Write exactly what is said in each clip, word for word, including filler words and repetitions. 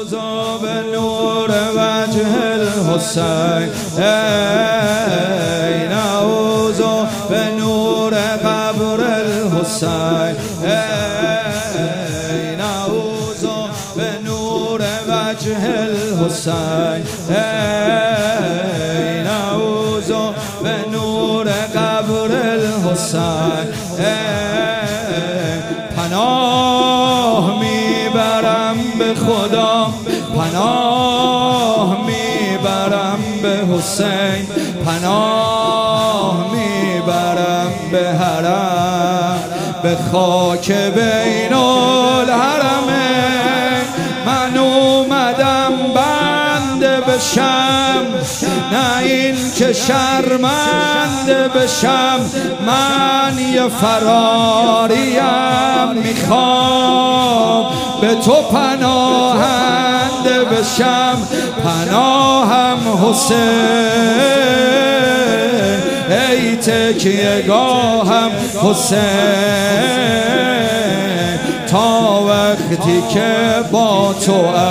نعوذ بنور وجه الحسین، ای نعوذ بنور قبر الحسین، ای نعوذ بنور وجه الحسین، ای نعوذ بنور قبر الحسین. پناه میبرم به خدا، پناه میبرم به حسین، پناه میبرم به حرم، به خاک بین الحرمین. من اومدم بنده بشم، نه این که شرمنده بشم. من یه فراریم، میخوام به تو پناهنده بشم. پناهم حسین، ای تکیه گاهم حسین، تا وقتی که با تو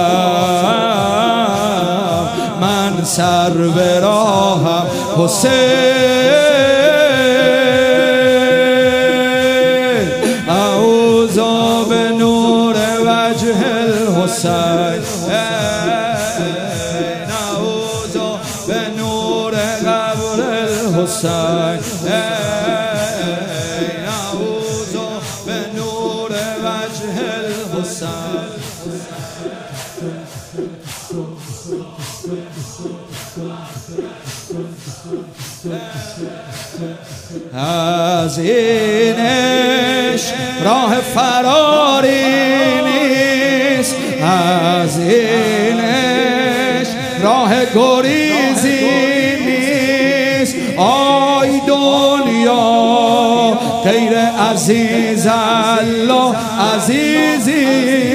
ام من سر به راهم حسین. اعوذ بنور وجه الحسین، نعوذ بنور قبر الحسین، نعوذ بنور وجه الحسین. از این عشق راه فراری نیست، از این عشق راه گریزی نیست. آی دنیا غیر عزیز الله عزیزی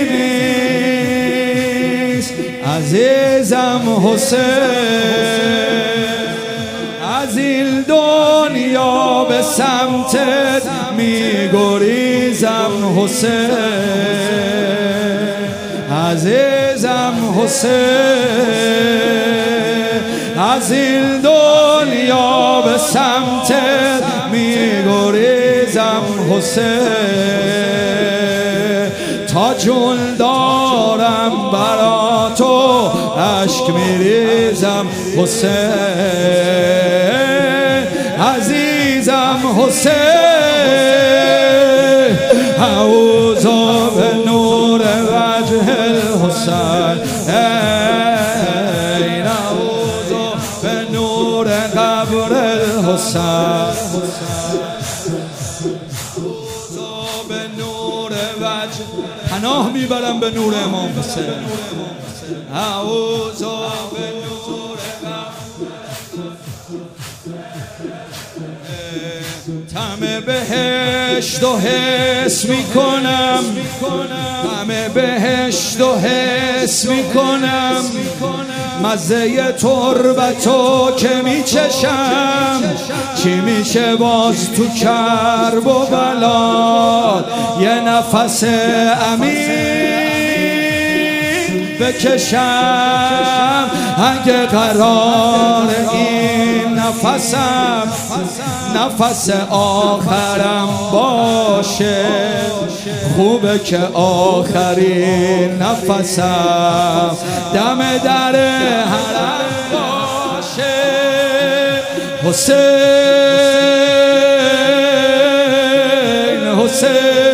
نیست. عزیزم حسین، از این دنیا به سمتت میگریزم حسین. عزیزم حسین، از این دنیا به سمتت میگریزم حسین. تا جون دارم برا تو اشک میریزم حسین. عزیزم حسین، اعوذ بنور وجه الحسین، ای نعوذ بنور قبر الحسین، بنور وجه. پناه میبرم به نور امام حسین. اعوذ بنور طعم بهشت و حس میکنم، طعم بهشت و حس میکنم. مزه تربتو که میچشم، چی میشه باز تو کرب و بلا. یه نفس عمیق بکشم، اگه قرار این نفسم نفس آخرم باشه. خوبه که آخرین نفسم دم در حرم باشه. حسین حسین